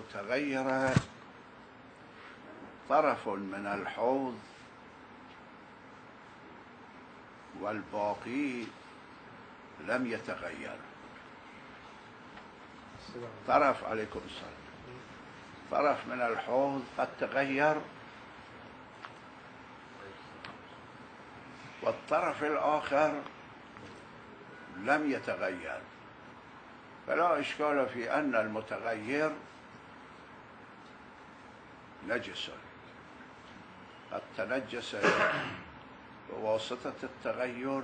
المتغير طرف من الحوض والباقي لم يتغير. طرف عليكم السلام، طرف من الحوض قد تغير والطرف الآخر لم يتغير، فلا إشكال في أن المتغير نجس قد تنجس بواسطة التغير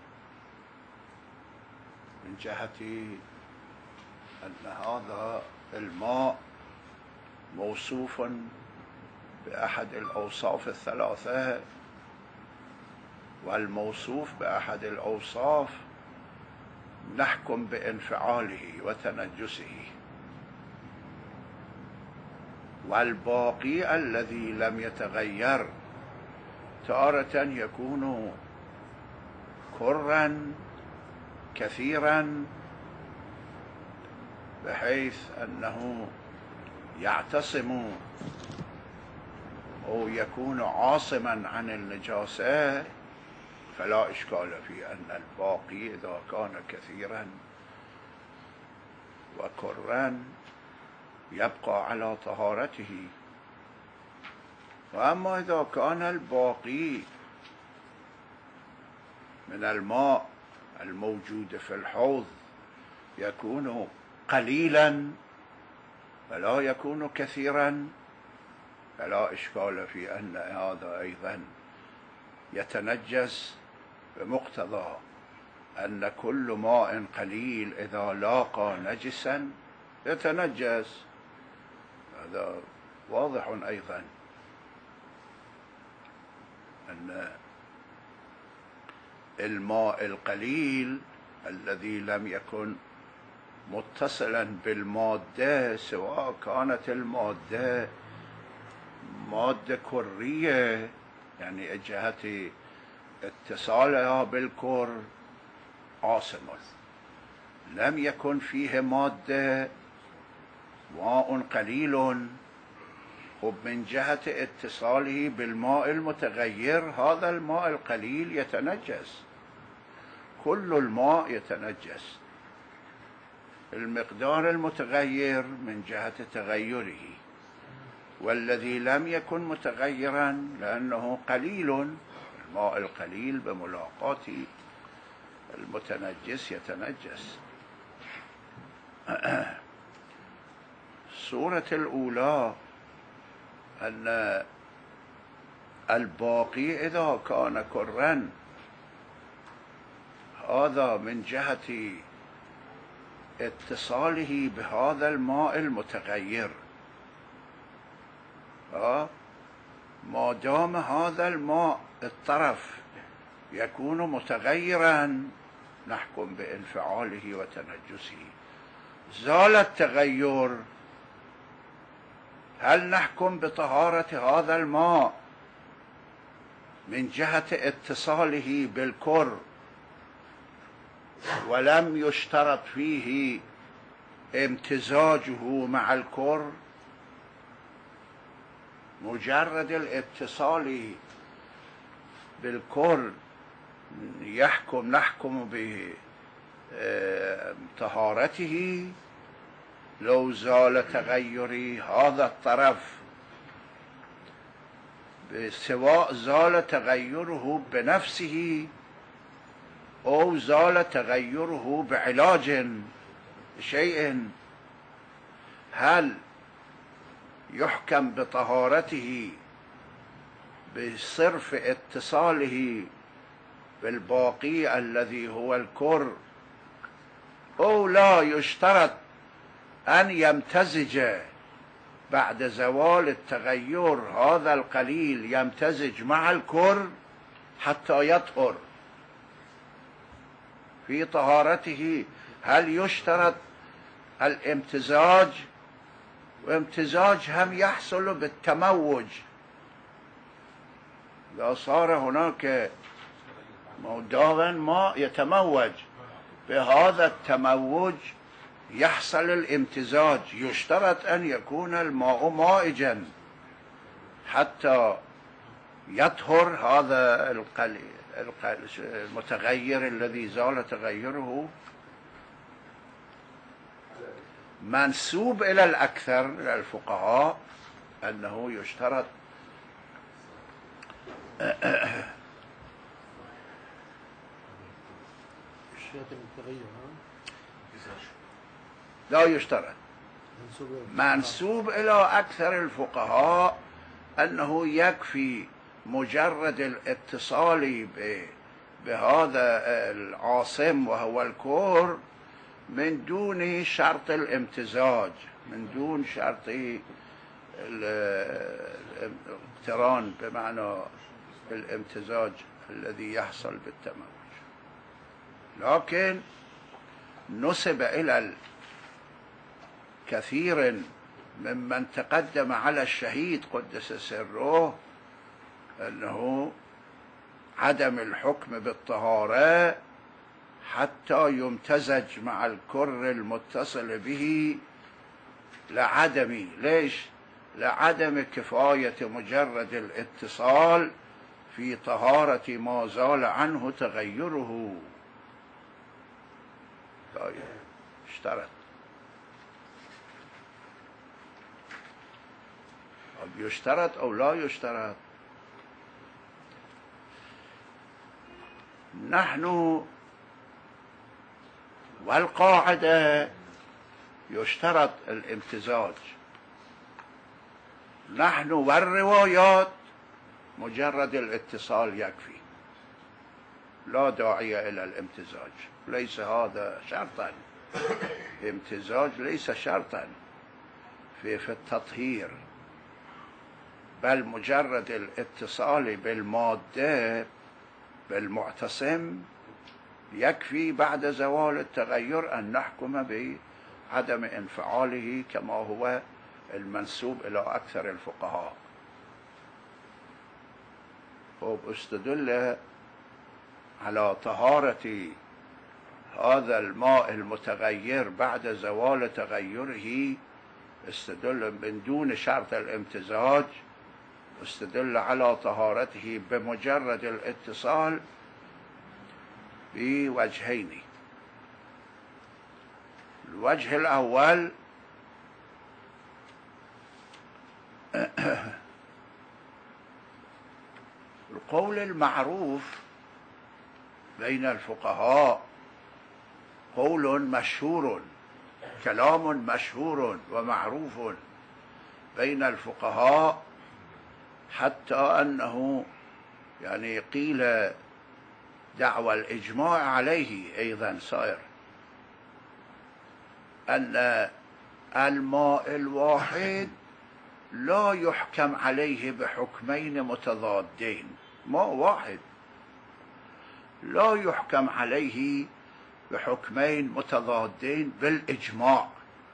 من جهة أن هذا الماء موصوف بأحد الأوصاف الثلاثة، والموصوف بأحد الأوصاف نحكم بانفعاله وتنجسه، والباقي الذي لم يتغير تارة يكون كرا كثيرا بحيث أنه يعتصم أو يكون عاصما عن النجاسة، فلا إشكال في أن الباقي إذا كان كثيرا وكرا يبقى على طهارته. وأما إذا كان الباقي من الماء الموجود في الحوض يكون قليلا فلا يكون كثيرا، فلا إشكال في أن هذا أيضا يتنجس بمقتضى أن كل ماء قليل إذا لاقى نجسا يتنجس. هذا واضح أيضا أن الماء القليل الذي لم يكن متصلا بالمادة، سواء كانت المادة مادة كرية يعني جهة اتصالها بالكر عاصمة، لم يكن فيه مادة ماء قليل، ومن جهة اتصاله بالماء المتغير هذا الماء القليل يتنجس، كل الماء يتنجس، المقدار المتغير من جهة تغيره، والذي لم يكن متغيرا لأنه قليل، الماء القليل بملاقاة المتنجس يتنجس. الصورة الأولى أن الباقي إذا كان كرا هذا من جهة اتصاله بهذا الماء المتغير، ما دام هذا الماء الطرف يكون متغيرا نحكم بانفعاله وتنجسه. زال التغير، هل نحكم بطهارة هذا الماء من جهة اتصاله بالكر ولم يشترط فيه امتزاجه مع الكر؟ مجرد الاتصال بالكر نحكم بطهارته. لو زال تغير هذا الطرف سواء زال تغيره بنفسه أو زال تغيره بعلاج شيء، هل يحكم بطهارته بصرف اتصاله بالباقي الذي هو الكر، أو لا يشترط أن يمتزج بعد زوال التغير هذا القليل يمتزج مع الكر حتى يطهر في طهارته؟ هل يشترط الامتزاج؟ وامتزاج هم يحصل بالتموج، إذا صار هناك مداوم ماء يتموج، بهذا التموج يحصل الامتزاج يشترط أن يكون الماء مائجا حتى يطهر هذا المتغير الذي زال تغيره. منسوب إلى الأكثر من الفقهاء أنه يشترط لا يشترط. منسوب إلى أكثر الفقهاء أنه يكفي مجرد الاتصال بهذا العاصم وهو الكور من دون شرط الامتزاج، من دون شرط الاقتران بمعنى الامتزاج الذي يحصل بالتموج. لكن نسب إلى كثير ممن تقدم على الشهيد قدس سره أنه عدم الحكم بالطهارة حتى يمتزج مع الكر المتصل به لعدم كفاية مجرد الاتصال في طهارة ما زال عنه تغيره. اشترط. يشترط أو لا يشترط؟ نحن والقاعدة يشترط الامتزاج، نحن والروايات مجرد الاتصال يكفي، لا داعي إلى الامتزاج. ليس هذا شرطا، الامتزاج ليس شرطا في التطهير، بل مجرد الاتصال بالمادة بالمعتصم يكفي بعد زوال التغير أن نحكم بعدم انفعاله كما هو المنسوب إلى أكثر الفقهاء. استدل على طهارة هذا الماء المتغير بعد زوال تغيره، استدل من دون شرط الامتزاج، استدل على طهارته بمجرد الاتصال بوجهين. الوجه الأول القول المعروف بين الفقهاء، قول مشهور، كلام مشهور ومعروف بين الفقهاء، حتى أنه يعني قيل دعوى الإجماع عليه أيضا صائر، أن الماء الواحد لا يحكم عليه بحكمين متضادين. ماء واحد لا يحكم عليه بحكمين متضادين بالإجماع.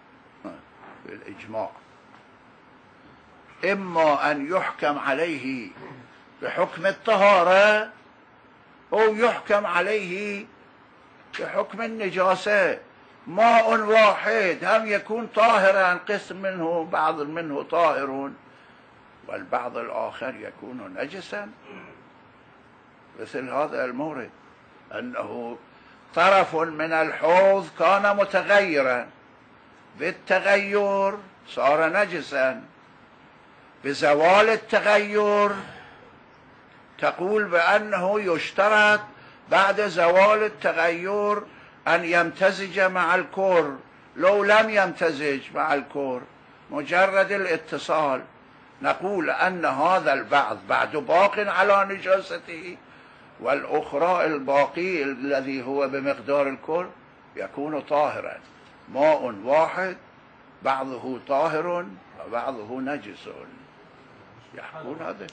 إما أن يحكم عليه بحكم الطهارة أو يحكم عليه بحكم النجاسة. ماء واحد هم يكون طاهرا، قسم منه بعض منه طاهر والبعض الآخر يكون نجسا. مثل هذا المورد أنه طرف من الحوض كان متغيرا، بالتغير صار نجسا، بزوال التغير تقول بأنه يشترط بعد زوال التغير أن يمتزج مع الكور. لو لم يمتزج مع الكور مجرد الاتصال نقول أن هذا البعض بعد باق على نجاسته، والأخرى الباقي الذي هو بمقدار الكور يكون طاهرا. ماء واحد بعضه طاهر وبعضه نجس، يحكون هذا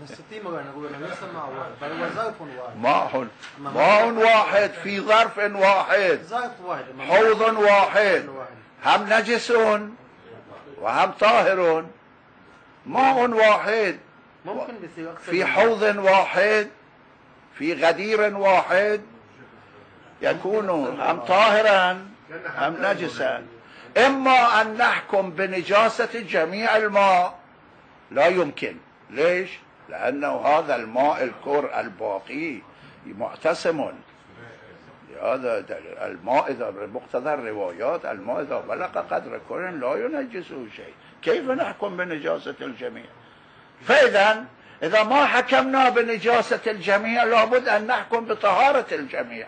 ماء واحد في ظرف واحد، حوض واحد، هم نجس وهم طاهر. ماء واحد في حوض واحد في غدير واحد يكون هم طاهرا هم نجسا. إما أن نحكم بنجاسة جميع الماء، لا يمكن. ليش؟ لأنه هذا الماء الكر الباقي معتسم. هذا الماء إذا بمقتضى الروايات الماء إذا بلغ قدر كر لا ينجسه شيء، كيف نحكم بنجاسة الجميع؟ فإذا إذا ما حكمنا بنجاسة الجميع لابد أن نحكم بطهارة الجميع.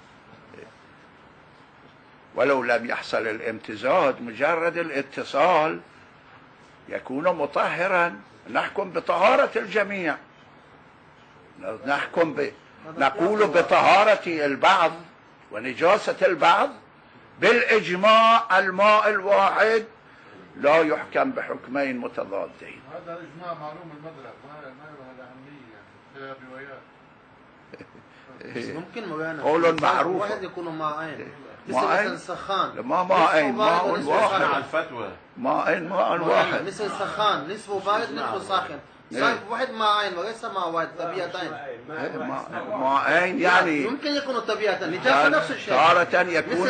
ولو لم يحصل الامتزاج، مجرد الاتصال يكون مطهرا، نحكم بطهارة الجميع. نقول بطهارة البعض ونجاسة البعض بالإجماع الماء الواحد لا يحكم بحكمين متضادين. هذا الإجماع معلوم المذهب، ما له أهمية يعني في روايات. ممكن مولانا قول معروف واحد يكون ماءين، مثل سخان، ما ماءين ماء واحد، على الفتوى ماء واحد، مثل سخان نصفه بارد نصفه ساخن، صار واحد ماءين وليس ماء واحد، طبيعتين. ماءين يعني يمكن يكونوا طبيعتين، نجاسة نفس الشيء. تارة يكون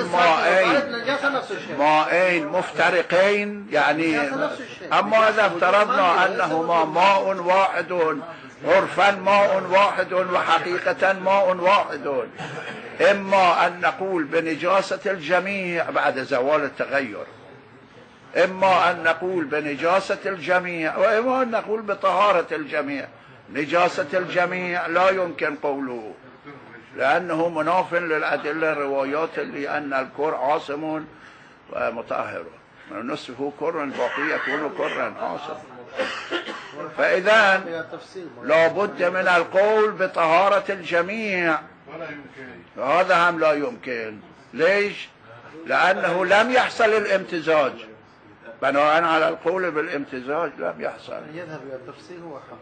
ماءين مفترقين يعني. أما إذا افترضنا أنهما ماء واحد، عرفا ماء واحد وحقيقة ماء واحد، إما أن نقول بنجاسة الجميع بعد زوال التغير، إما أن نقول بنجاسة الجميع، وإما أن نقول بطهارة الجميع. نجاسة الجميع لا يمكن قوله، لأنه مناف للأدلة الروايات اللي أن الكر عاصم ومطهر، نصفه كر الباقي يكون كرا عاصم. فإذا لا بد من القول بطهارة الجميع، هذا هم لا يمكن. ليش؟ لأنه لم يحصل الامتزاج، بناء على القول بالامتزاج لم يحصل. يذهب إلى التفسير هو حق،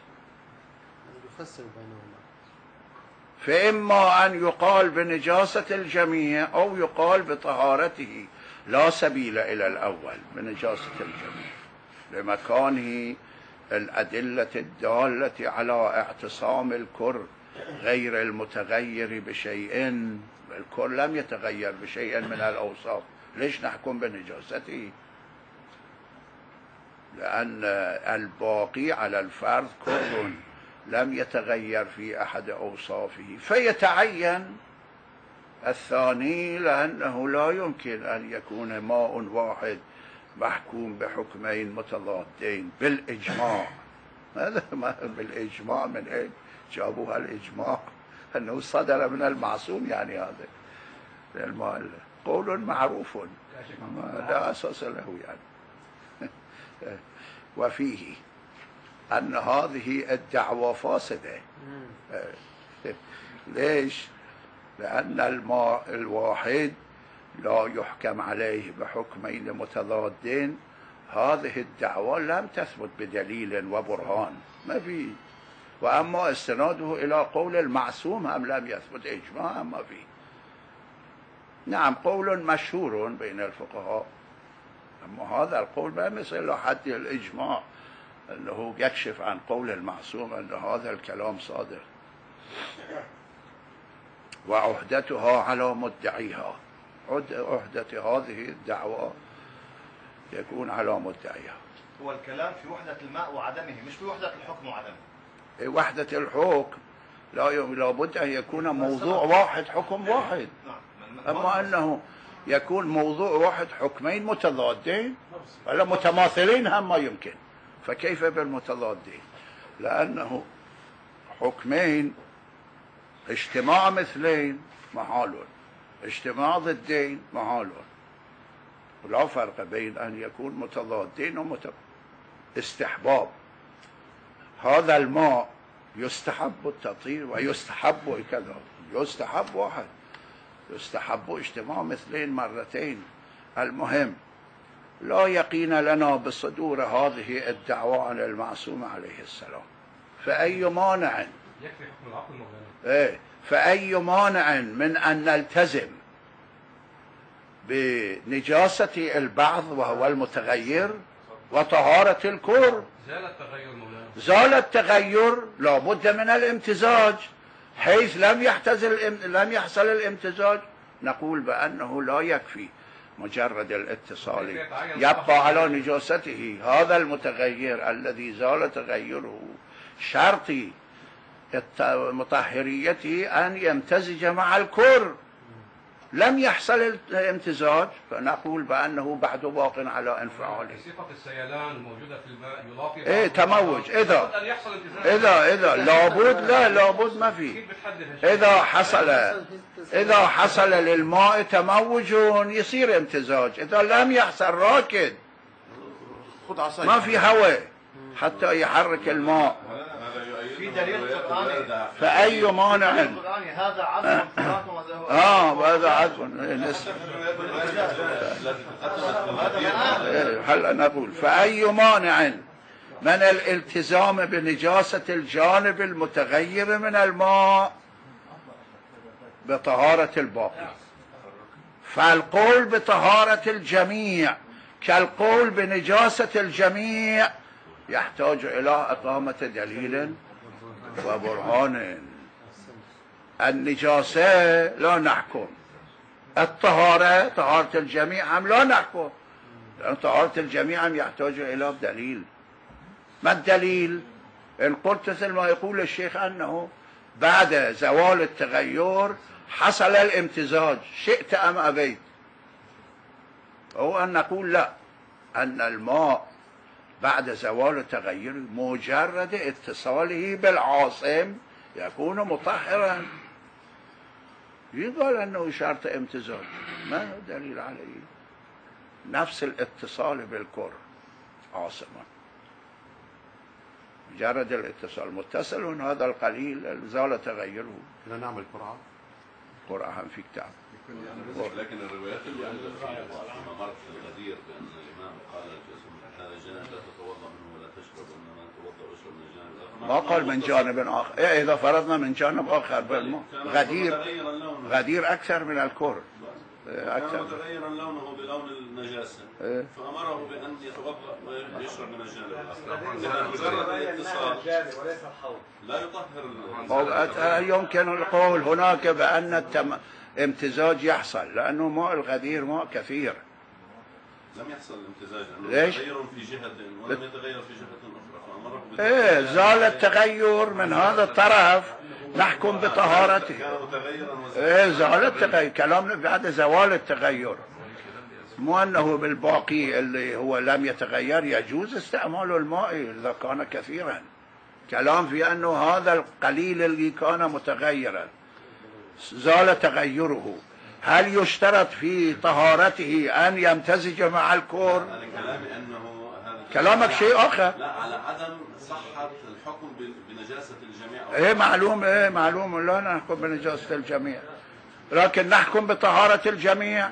يفسر بينهما. فإما أن يقال بنجاسة الجميع أو يقال بطهارته، لا سبيل إلى الأول بنجاسة الجميع لمكانه الأدلة الدالة على اعتصام الكر غير المتغير بشيء. الكر لم يتغير بشيء من الأوصاف، ليش نحكم بنجاسته؟ لأن الباقي على الفرض كر لم يتغير في أحد أوصافه، فيتعين الثاني، لأنه لا يمكن أن يكون ماء واحد محكوم بحكمين متضادين بالإجماع. هذا ما بالإجماع، من أين جابوها الإجماع؟ أنه صدر من المعصوم، يعني هذا قول معروف لا أساس له يعني. وفيه أن هذه الدعوة فاسدة. ليش؟ لأن الماء الواحد لا يحكم عليه بحكمين متضادين. هذه الدعوة لم تثبت بدليل وبرهان، ما في. وأما استناده إلى قول المعصوم هم لم يثبت إجماع ما في. نعم قول مشهور بين الفقهاء، أما هذا القول ما مثل حد الإجماع أنه يكشف عن قول المعصوم أن هذا الكلام صادق. وعهدتها على مدعيها، عهدة هذه الدعوة يكون على مدعيها. هو الكلام في وحدة الماء وعدمه، مش في وحدة الحكم وعدمه. وحدة الحكم لا بد أن يكون موضوع واحد حكم واحد. أما أنه يكون موضوع واحد حكمين متضادين ولا متماثلين هم ما يمكن. فكيف بالمتضادين؟ لأنه حكمين اجتماع مثلين محال، اجتماع ضدين محال، ولا فرق بين أن يكون متضادين استحباب. هذا الماء يستحب التطهير ويستحب كذا، يستحب واحد، يستحب اجتماع مثلين مرتين. المهم لا يقين لنا بصدور هذه الدعوة عن المعصوم عليه السلام. فأي مانع يكفي حكم العقل مولانا. فأي مانع من أن نلتزم بنجاسة البعض وهو المتغير وطهارة الكل؟ زال التغير مولانا، زال التغير، لا بد من الامتزاج. حيث لم يحصل الامتزاج نقول بأنه لا يكفي مجرد الاتصال يبقى على نجاسته. هذا المتغير الذي زال تغيره شرط مطهريته أن يمتزج مع الكر. لم يحصل الامتزاج فنقول بأنه بعد باق على انفعاله. صفة السيلان موجودة في الماء يضاف ايه تموج. إذا لابد ما في. إذا حصل للماء تموج يصير امتزاج. إذا لم يحصل راكد ما في هواء حتى يحرك الماء. في دليل قرآني فأي مانع هذا عظم هذا عظم هلا نقول فأي مانع من الالتزام بنجاسة الجانب المتغير من الماء بطهارة الباقي. فالقول بطهارة الجميع كالقول بنجاسة الجميع يحتاج إلى إقامة دليل وبرهان. النجاسة لا نحكم، طهارة الجميع هم لا نحكم، لأن طهارة الجميع هم يحتاج إلى دليل. ما الدليل؟ إن قلت مثل ما يقول الشيخ أنه بعد زوال التغير حصل الامتزاج شئت أم أبيت، هو أن نقول لا، أن الماء بعد زوال التغير مجرد اتصاله بالعاصم يكون مطهرا. يقال أنه شرط امتزاج، ما هو دليل عليه؟ نفس الاتصال بالكر عاصما، مجرد الاتصال متصل. هذا القليل زال تغيره. لا نعمل قرعة هم في كتاب. لكن الروايات اللي عندنا فيما مرت في الغدير بأن الإمام قال الجنة لا تتوضأ منه ولا تشرب، إنما تتوضأ واشرب من الجانب الآخر. ما قال من جانب آخر. إذا فرضنا من جانب آخر غدير أكثر من الكر. كان متغيرا لونه بلون النجاسة فأمره بأن يتوضأ ويشرب من الجانب الآخر. مجرد الاتصال لا يطهر. يمكن القول هناك بأن امتزاج يحصل لأنه ماء الغدير ماء كثير. لم يحصل الامتزاج ليش؟ تغير في جهة ولم يتغير في جهة أخرى. زال التغير من هذا الطرف نحكم بطهارته. زال التغير، كلامنا بعد زوال التغير، مو أنه بالباقي اللي هو لم يتغير يجوز استعمال الماء إذا كان كثيرا. كلام في أنه هذا القليل اللي كان متغيرا زال تغيره، هل يشترط في طهارته أن يمتزج مع الكور؟ كلامك شيء آخر. لا، على عدم صحة الحكم بنجاسة الجميع. معلوم لا نحكم بنجاسة الجميع، لكن نحكم بطهارة الجميع.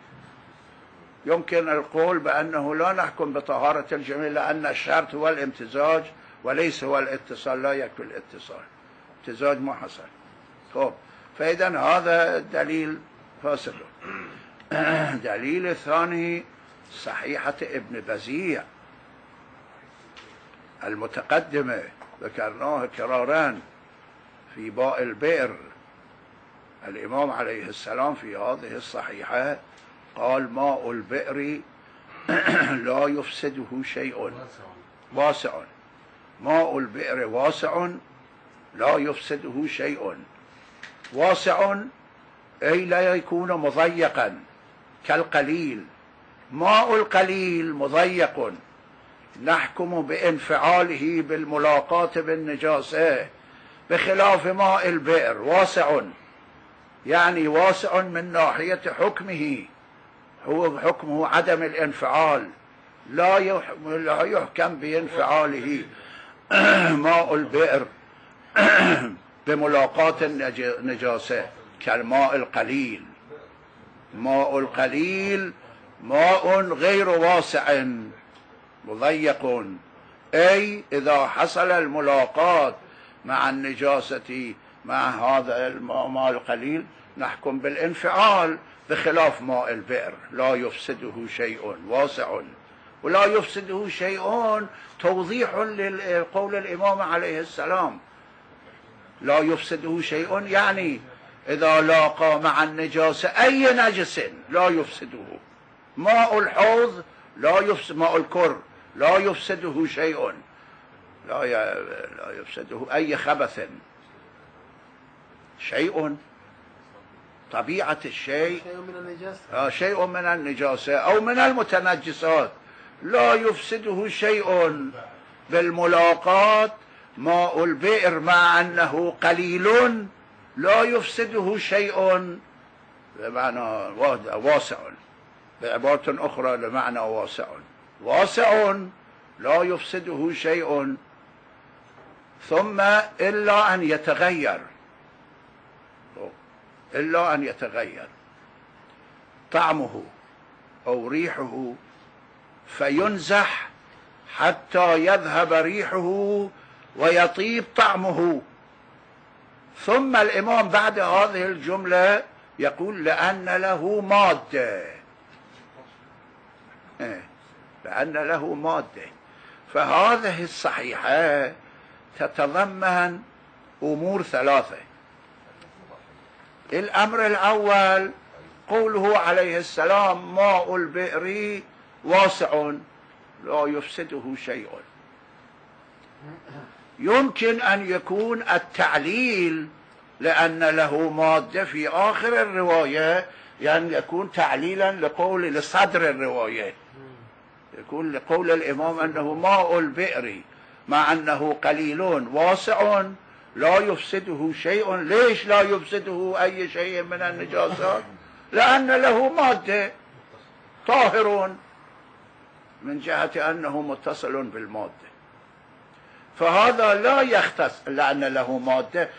يمكن القول بأنه لا نحكم بطهارة الجميع لأن الشرط هو الامتزاج وليس هو الاتصال. لا يكفي الاتصال، امتزاج ما حصل. طب فإذا هذا دليل فاسد. دليل الثاني صحيحة ابن بزيع المتقدمة، ذكرناها كرارا في باء البئر. الإمام عليه السلام في هذه الصحيحة قال ماء البئر لا يفسده شيء، واسع. ماء البئر واسع لا يفسده شيء. واسع أي لا يكون مضيقا كالقليل. ماء القليل مضيق، نحكم بانفعاله بالملاقاة بالنجاسة، بخلاف ماء البئر واسع، يعني واسع من ناحية حكمه، هو حكمه عدم الانفعال، لا يحكم بانفعاله ماء البئر بملاقاة النجاسة كالماء القليل. ماء القليل ماء غير واسع مضيق، أي إذا حصل الملاقاة مع النجاسة مع هذا الماء القليل نحكم بالانفعال، بخلاف ماء البئر لا يفسده شيء، واسع ولا يفسده شيء توضيح لقول الإمام عليه السلام. لا يفسده شيء يعني إذا لاقى مع النجاسة أي نجس لا يفسده، ماء الحوض لا يفسد، ماء الكر لا يفسده شيء، لا يفسده أي خبث، شيء طبيعة الشيء شيء من النجاسة أو من المتنجسات لا يفسده شيء. بالملاقات ماء البئر مع أنه قليل لا يفسده شيء، بمعنى واسع، بعبارة أخرى لمعنى واسع، واسع لا يفسده شيء. ثم إلا أن يتغير، إلا أن يتغير طعمه أو ريحه فينزح حتى يذهب ريحه ويطيب طعمه. ثم الإمام بعد هذه الجملة يقول لأن له مادة، لأن له مادة. فهذه الصحيحة تتضمن أمور ثلاثة. الأمر الأول قوله عليه السلام ماء البئر واسع لا يفسده شيء. يمكن أن يكون التعليل لأن له مادة في آخر الرواية، يعني يكون تعليلا لصدر الرواية، يكون لقول الإمام أنه ماء البئر مع أنه قليل واسع لا يفسده شيء. ليش لا يفسده أي شيء من النجاسات؟ لأن له مادة، طاهر من جهة أنه متصل بالمادة. فهذا لا يختص، لأن له مادة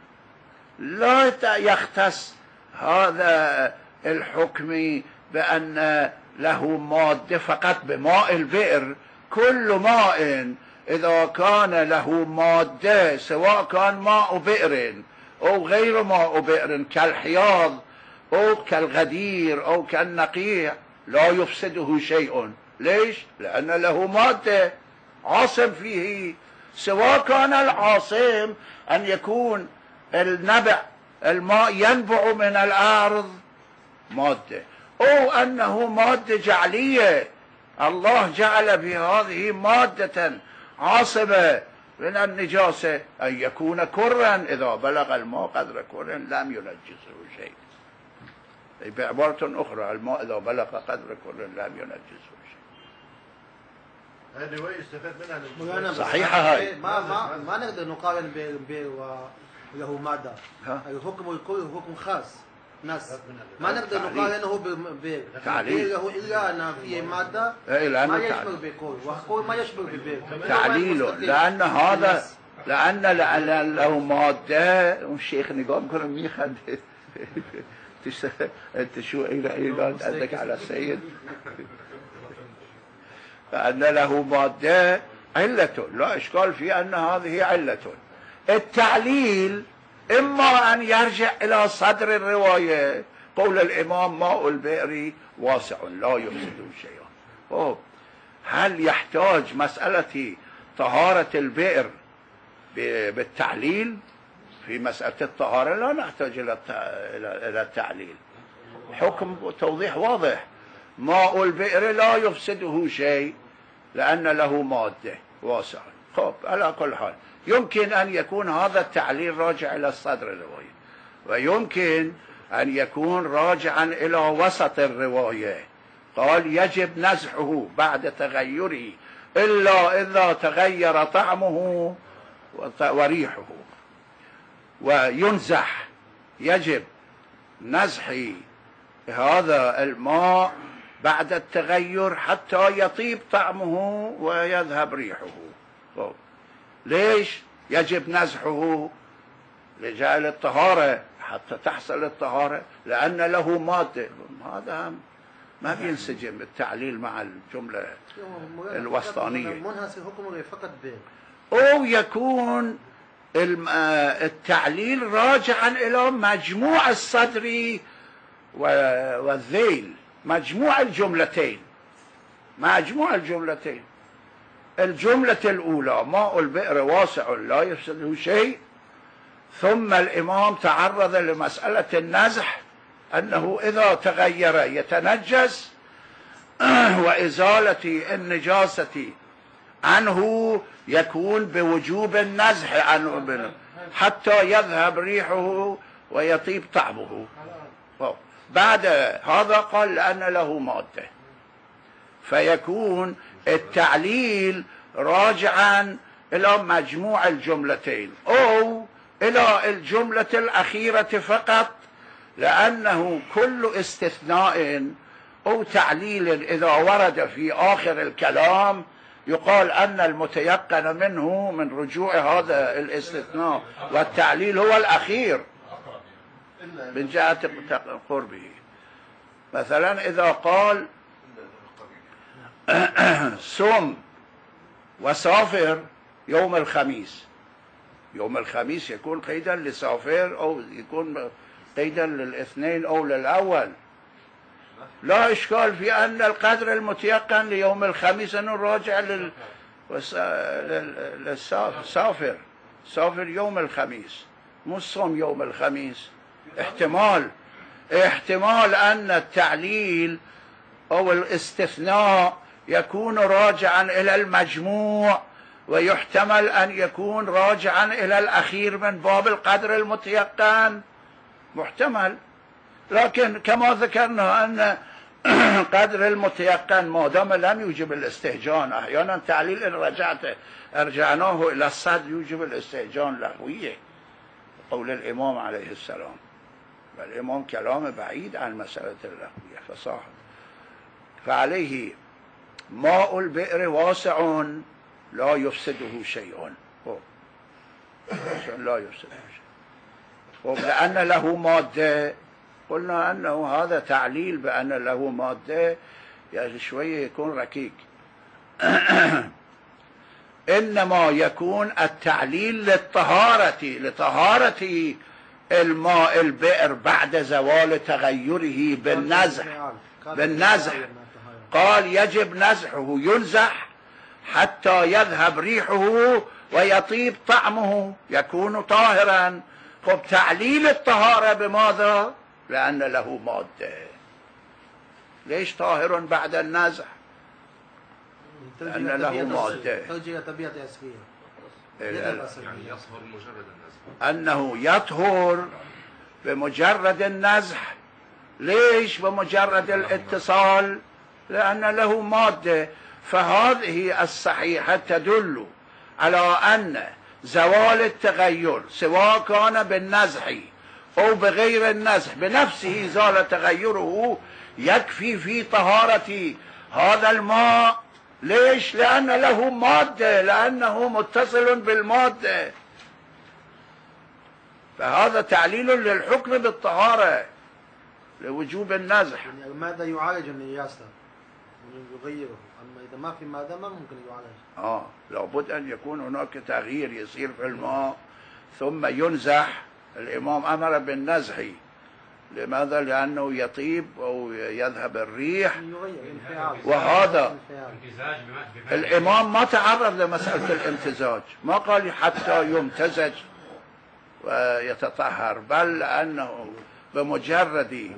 لا يختص هذا الحكم بأن له مادة فقط بماء البئر. كل ماء إذا كان له مادة سواء كان ماء بئر أو غير ماء بئر كالحياض أو كالغدير أو كالنقيع لا يفسده شيء. ليش؟ لأن له مادة عاصم فيه، سواء كان العاصم أن يكون النبع الماء ينبع من الأرض مادة، أو أنه مادة جعلية الله جعل بهذه مادة عاصمة من النجاسة، أن يكون كرا إذا بلغ الماء قدر كر لم ينجسه شيء. بعبارة أخرى الماء إذا بلغ قدر كر لم ينجسه شيء. هذه رواية استفاد منها صحيحة هاي. ما نقدر نقارن بين وله مادة. الحكم الكل حكم خاص ناس، ما نقدر نقارنه بالبير له إلا أن فيه مادة ما يشبه بالكل، والكل ما يشبه بالبير. تعليل لأن هذا لأن له مادة. الشيخ نقام كنا ميخد أنت شو إيراد عندك على السيد؟ لأن له مادة علة، لا إشكال في أن هذه علة. التعليل إما أن يرجع إلى صدر الرواية قول الإمام ماء البئر واسع لا يفسد شيئا. هل يحتاج مسألة طهارة البئر بالتعليل؟ في مسألة الطهارة لا نحتاج إلى التعليل، حكم توضيح واضح، ماء البئر لا يفسده شيء لأن له مادة واسع. على كل حال يمكن أن يكون هذا التعليل راجع إلى الصدر الرواية، ويمكن أن يكون راجعا إلى وسط الرواية. قال يجب نزحه بعد تغيره إلا إذا تغير طعمه وريحه، وينزح، يجب نزح هذا الماء بعد التغير حتى يطيب طعمه ويذهب ريحه. ليش يجب نزحه؟ لجعل الطهارة حتى تحصل الطهارة، لأن له مادة. هذا ما بينسجم التعليل مع الجملة الوسطانية. منحصر حكمه فقط به، أو يكون التعليل راجعا إلى مجموع الصدر والذيل، مجموع الجملتين. الجملة الأولى ماء البئر واسع لا يفسده شيء، ثم الإمام تعرض لمسألة النزح أنه إذا تغير يتنجس، وإزالة النجاسة عنه يكون بوجوب النزح عنه حتى يذهب ريحه ويطيب طعمه. بعد هذا قال لأن له مادة، فيكون التعليل راجعا إلى مجموع الجملتين أو إلى الجملة الأخيرة فقط، لأنه كل استثناء أو تعليل إذا ورد في آخر الكلام يقال أن المتيقن منه من رجوع هذا الاستثناء والتعليل هو الأخير من جهة قربه. مثلا إذا قال صم وسافر يوم الخميس، يوم الخميس يكون قيدا لسافر أو يكون قيدا للاثنين أو للأول. لا إشكال في أن القدر المتيقن ليوم الخميس أنه راجع للسافر، سافر يوم الخميس مو صوم يوم الخميس. احتمال أن التعليل أو الاستثناء يكون راجعا إلى المجموع، ويحتمل أن يكون راجعا إلى الأخير من باب القدر المتيقن، محتمل. لكن كما ذكرنا أن قدر المتيقن ما دام لم يوجب الاستهجان، أحيانا تعليل إن رجعناه إلى الصد يوجب الاستهجان لهوية، قول الإمام عليه السلام، والإمام كلام بعيد عن مسألة اللهوية فصاحب. فعليه ماء البئر واسع لا يفسده شيء، لا يفسده شيء. لأن له مادة، قلنا أنه هذا تعليل بأن له مادة يعني شوية يكون ركيك. إنما يكون التعليل لطهارة الماء البئر بعد زوال تغيره بالنزح. قال يجب نزحه، ينزح حتى يذهب ريحه ويطيب طعمه يكون طاهرا. خب تعليل الطهارة بماذا؟ لأن له مادة. ليش طاهر بعد النزح؟ لأن له مادة. طبيعة أسفية يعني يطهر مجرد النزح، أنه يطهر بمجرد النزح. ليش بمجرد الاتصال؟ لأن له مادة. فهذه الصحيحة تدل على أن زوال التغير سواء كان بالنزح أو بغير النزح بنفسه زال تغيره يكفي في طهارة هذا الماء. ليش؟ لأن له مادة، لأنه متصل بالمادة. فهذا تعليل للحكم بالطهارة لوجوب النزح. يعني المادة يعالج النجاسة يغيره، أما إذا ما في مادة ما ممكن يعالج. لابد أن يكون هناك تغيير يصير في الماء ثم ينزح. الإمام أمر بالنزح. لماذا؟ لأنه يطيب أو يذهب الريح. وهذا الإمام ما تعرض لمسألة الامتزاج، ما قال حتى يمتزج ويتطهر، بل أنه بمجرد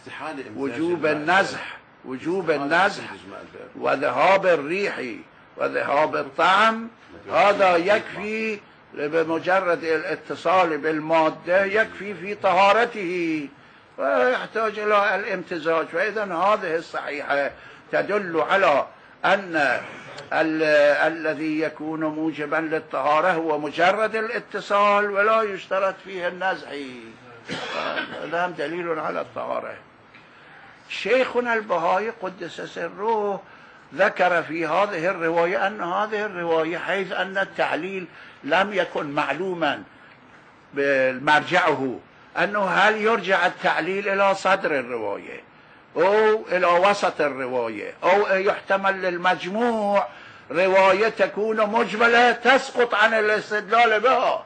وجوب النزح وذهاب الريح وذهاب الطعم هذا يكفي. بمجرد الاتصال بالمادة يكفي في طهارته ويحتاج إلى الامتزاج. فإذا هذه الصحيحة تدل على أن الذي يكون موجبا للطهارة هو مجرد الاتصال ولا يشترط فيه النزح. هذا دليل على الطهارة. شيخنا البهائي قدس سره ذكر في هذه الرواية أن هذه الرواية حيث أن التعليل لم يكن معلوما مرجعه، أنه هل يرجع التعليل إلى صدر الرواية أو إلى وسط الرواية أو يحتمل للمجموع رواية تكون مجملة تسقط عن الاستدلال بها،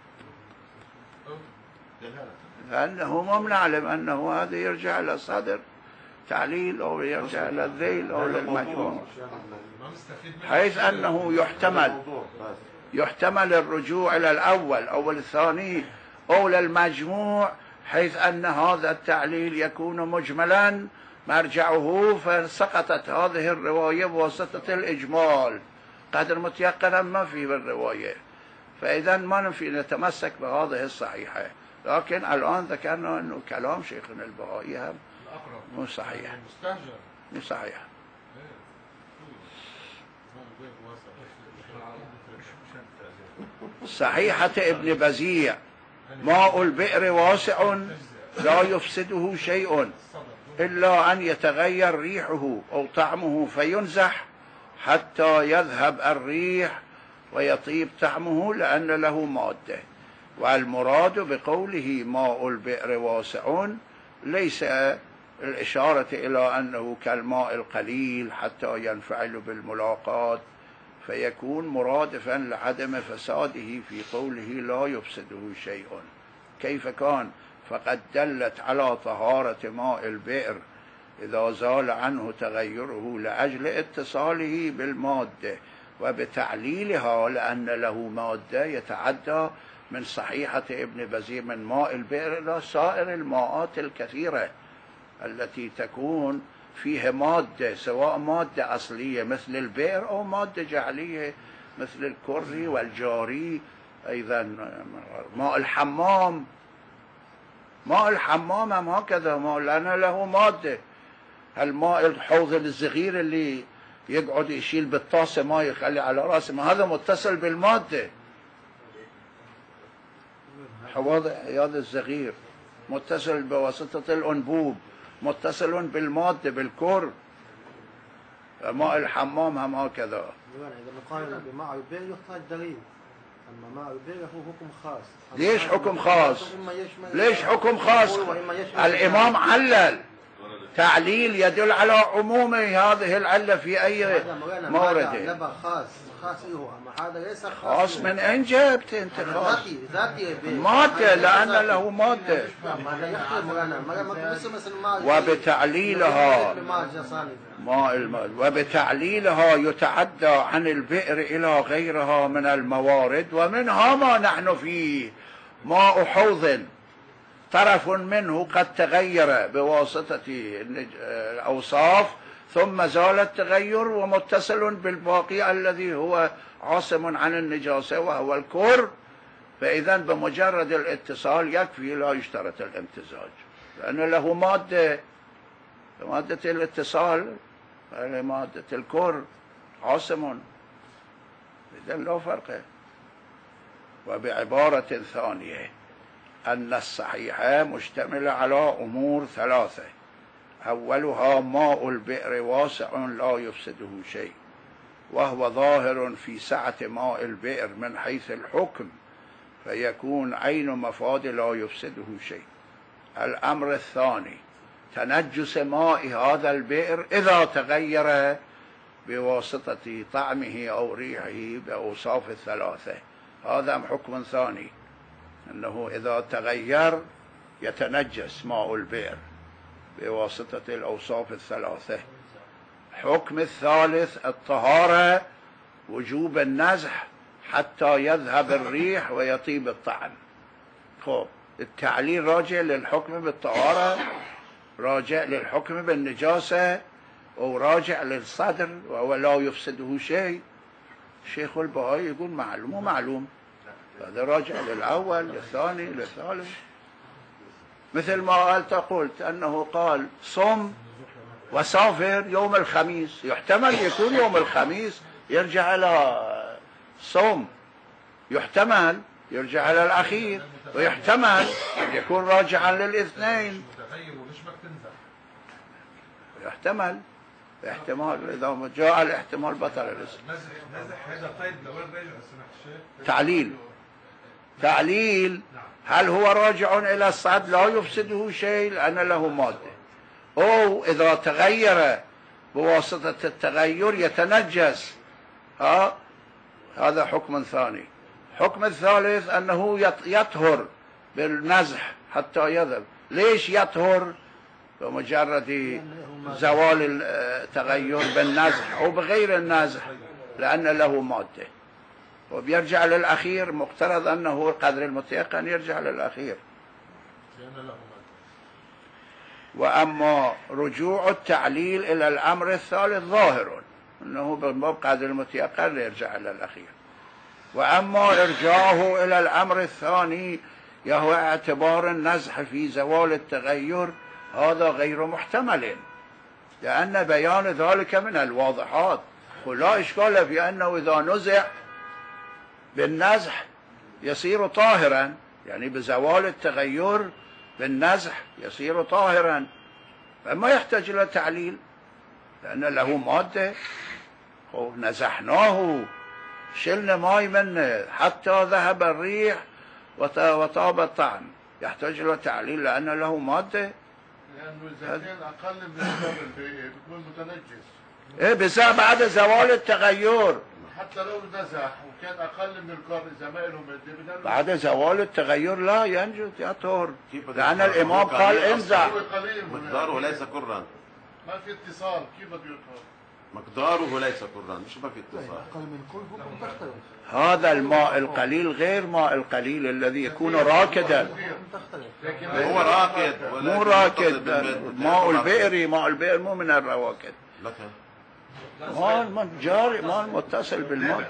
لأنه ما بنعلم أنه هذا يرجع إلى صدر تعليل أو يرجع إلى الذيل أو للمجموع، حيث أنه يحتمل الرجوع إلى الأول أو الثاني أو للمجموع، حيث أن هذا التعليل يكون مجملا مرجعه، فسقطت هذه الرواية بواسطة الإجمال، قدر متيقنا ما في بالرواية، فإذا ما نفي نتمسك بهذه الصحيحة. لكن الآن ذكرنا أنه كلام شيخنا البهائي هم مو صحيح، مو صحيح. صحيحة ابن بزيع ماء البئر واسع لا يفسده شيء إلا أن يتغير ريحه أو طعمه فينزح حتى يذهب الريح ويطيب طعمه لأن له مادة. والمراد بقوله ماء البئر واسع ليس الإشارة إلى أنه كالماء القليل حتى ينفعل بالملاقات فيكون مرادفا لعدم فساده في قوله لا يفسده شيء. كيف كان؟ فقد دلت على طهارة ماء البئر إذا زال عنه تغيره لأجل اتصاله بالمادة وبتعليلها لأن له مادة يتعدى من صحيحة ابن بزيع من ماء البئر إلى سائر الماءات الكثيرة التي تكون فيها مادة، سواء مادة أصلية مثل البئر أو مادة جعلية مثل الكري والجاري. أيضا ماء الحمام، ماء الحمام هم هكذا ماء لأن له مادة. الماء الحوض الصغير اللي يقعد يشيل بالطاسة ما يخلي على راسه، ما هذا متصل بالمادة. حوض الحياض الصغير متصل بواسطة الأنبوب، متصل بالمادة بالكر. ماء الحمام هم هكذا. إذا نقارن بماء البئر يحتاج دليل، أما ماء البئر هو حكم خاص. ليش حكم خاص؟ ليش حكم خاص؟ الإمام علل تعليل يدل على عموم هذه العلة في أي مورد. هذا ليس خاص من أين جبت أنت خاص؟ مادة لأن له مادة. وبتعليلها يتعدى عن البئر إلى غيرها من الموارد، ومنها ما نحن فيه ماء حوض طرف منه قد تغير بواسطة الأوصاف ثم زال التغير ومتصل بالباقي الذي هو عاصم عن النجاسة وهو الكر، فإذا بمجرد الاتصال يكفي لا يشترط الامتزاج لأن له مادة الاتصال مادة الكر عاصم، إذا لا فرق. وبعبارة ثانية أن الصحيحة مشتملة على أمور ثلاثة: أولها ماء البئر واسع لا يفسده شيء، وهو ظاهر في سعة ماء البئر من حيث الحكم فيكون عين مفاد لا يفسده شيء. الأمر الثاني تنجس ماء هذا البئر إذا تغير بواسطة طعمه أو ريحه بأوصاف الثلاثة، هذا حكم ثاني أنه إذا تغير يتنجس ماء البئر بواسطة الأوصاف الثلاثة. حكم الثالث الطهارة، وجوب النزح حتى يذهب الريح ويطيب الطعم. خب التعليل راجع للحكم بالطهارة، راجع للحكم بالنجاسة، وراجع للصدر وهو لا يفسده شيء. الشيخ البهائي يقول معلوم ومعلوم، هذا راجع للأول للثاني للثالث. مثل ما قلت قلت أنه قال صم وسافر يوم الخميس، يحتمل يكون يوم الخميس يرجع إلى صوم، يحتمل يرجع إلى الأخير، ويحتمل يكون راجعا للاثنين، يحتمل إذا جاء الاحتمال بطل الاسم. تعليل هل هو راجع إلى الصعد لا يفسده شيء لأن له مادة، أو إذا تغير بواسطة التغير يتنجس، هذا حكم ثاني. حكم الثالث أنه يطهر بالنزح حتى يذهب. ليش يطهر؟ بمجرد زوال التغير بالنزح أو بغير النزح لأن له مادة، وبيرجع للأخير، مقترض أنه قدر المتيقن يرجع للأخير. وأما رجوع التعليل إلى الأمر الثالث ظاهر أنه بمبقى المتيقن يرجع إلى الأخير. وأما إرجاعه إلى الأمر الثاني يهو اعتبار النزح في زوال التغير هذا غير محتمل، لأن بيان ذلك من الواضحات، ولا إشكال في أنه إذا نزع بالنزح يصير طاهرا، يعني بزوال التغير بالنزح يصير طاهرا، فما يحتاج إلى تعليل لأن له مادة، نزحناه شلنا ماي منه حتى ذهب الريح وطاب الطعم، يحتاج إلى تعليل لأن له مادة. لأنه إذا كان أقل من القدر البيئي بيكون متنجس. إيه بس بعد زوال التغير حتى لو نزح وكان أقل من القدر إذا ما له مادة بعد زوال التغير لا ينجس يطهر، لأن الإمام قال انزع مقداره ليس كرا، ما في اتصال، كيف بده يطهر؟ مقداره ليس كرا، مش ما في اتصال. أقل من كل هو تختلف. هذا الماء القليل غير ماء القليل الذي يكون راكدا، هو راكد مو راكد، ماء البئر، ماء البئر مو من الرواكد، ماء جاري، ماء متصل بالماء.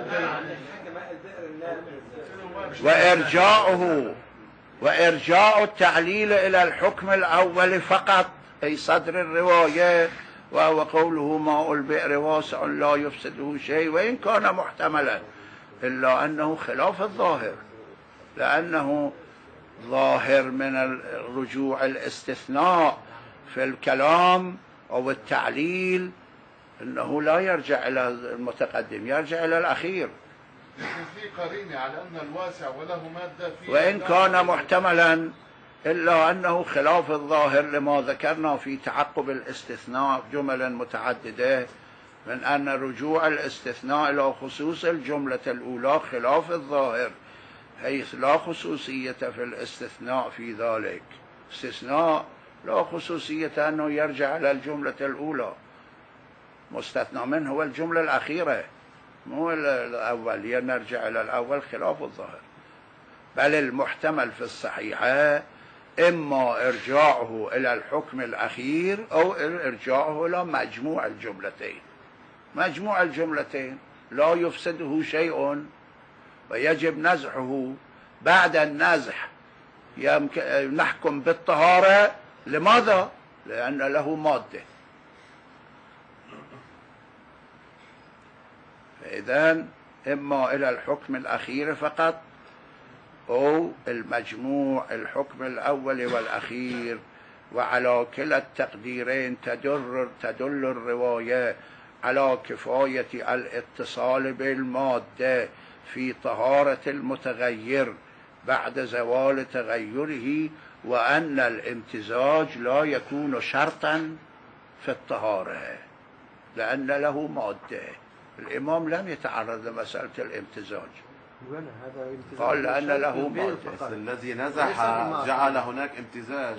وإرجاع التعليل إلى الحكم الأول فقط، أي صدر الرواية، وهو قوله ماء البئر واسع لا يفسده شيء، وإن كان محتملا إلا أنه خلاف الظاهر، لأنه ظاهر من رجوع الاستثناء في الكلام أو التعليل أنه لا يرجع إلى المتقدم، يرجع إلى الأخير. لكن في قرينة على أن الواسع وله مادة فيه، وإن كان محتملا إلا أنه خلاف الظاهر لما ذكرنا في تعقب الاستثناء جملا متعددة، من أن رجوع الاستثناء إلى خصوص الجملة الأولى خلاف الظاهر، حيث لا خصوصية في الاستثناء في ذلك. استثناء لا خصوصية أنه يرجع إلى الجملة الأولى، مستثنى منه هو الجملة الأخيرة مو الأول، يرجع إلى الأول خلاف الظاهر. بل المحتمل في الصحيحة إما إرجاعه إلى الحكم الأخير أو إرجاعه إلى مجموع الجملتين. مجموع الجملتين لا يفسده شيء ويجب نزحه، بعد النزح نحكم بالطهارة. لماذا؟ لأن له مادة. فإذن إما إلى الحكم الأخير فقط أو المجموع الحكم الأول والأخير، وعلى كلا التقديرين تدل الرواية على كفاية الاتصال بالمادة في طهارة المتغير بعد زوال تغيره، وأن الامتزاج لا يكون شرطا في الطهارة لأن له مادة. الإمام لم يتعرض لمسألة الامتزاج، قال لأن له مادة. الذي نزح جعل هناك امتزاج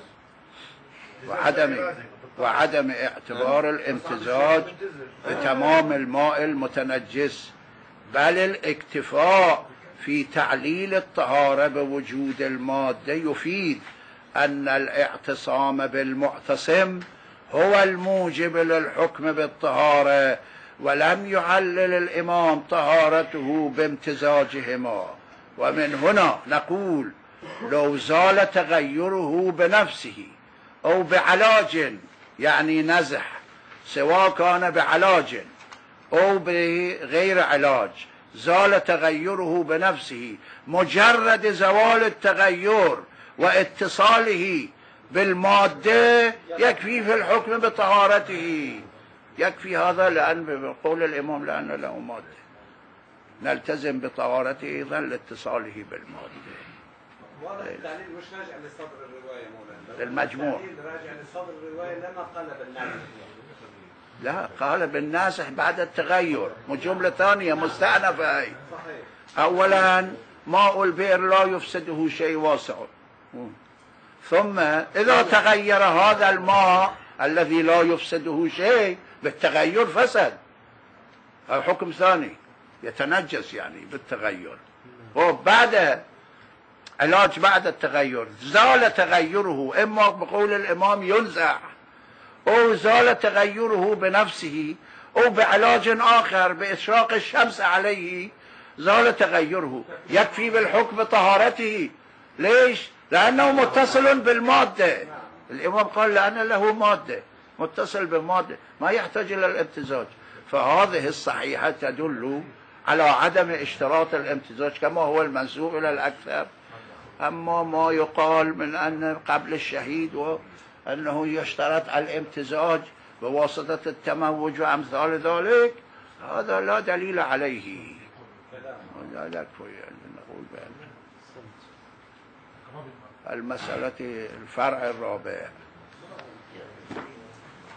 وعدم اعتبار الامتزاج بتمام الماء المتنجس، بل الاكتفاء في تعليل الطهارة بوجود المادة يفيد أن الاعتصام بالمعتصم هو الموجب للحكم بالطهارة، ولم يعلل الإمام طهارته بامتزاجهما. ومن هنا نقول لو زال تغيره بنفسه أو بعلاج، يعني نزح، سواء كان بعلاج أو بغير علاج، زال تغيره بنفسه مجرد زوال التغير واتصاله بالمادة يكفي في الحكم بطهارته، يكفي هذا، لأن بقول الإمام لأن له مادة نلتزم بطهارته يظل اتصاله بالمادة. واضح التعليل مش راجع لصدر الرواية مولانا، المجموع راجع لصدر الرواية لما قال بالناسخ. لا، قال بالناسخ بعد التغير، جملة ثانية مستأنفة. هي أولا ماء البئر لا يفسده شيء واسع، ثم إذا تغير هذا الماء الذي لا يفسده شيء بالتغير فسد، هذا حكم ثاني يتنجس يعني بالتغير. وبعد علاج بعد التغير، زال تغيره، إما بقول الإمام ينزع، أو زال تغيره بنفسه، أو بعلاج آخر بإشراق الشمس عليه زال تغيره، يكفي بالحكم طهارته. ليش؟ لأنه متصل بالمادة. الإمام قال لأن له مادة، متصل بالمادة، ما يحتاج إلى الامتزاج. فهذه الصحيحة تدل على عدم اشتراط الامتزاج كما هو المنسوب إلى الأكثر. أما ما يقال من أن قبل الشهيد وأنه يشترط الامتزاج بواسطة التموج وأمثال ذلك، هذا لا دليل عليه. لا يكفي أن نقول بأن المسألة الفرع الرابع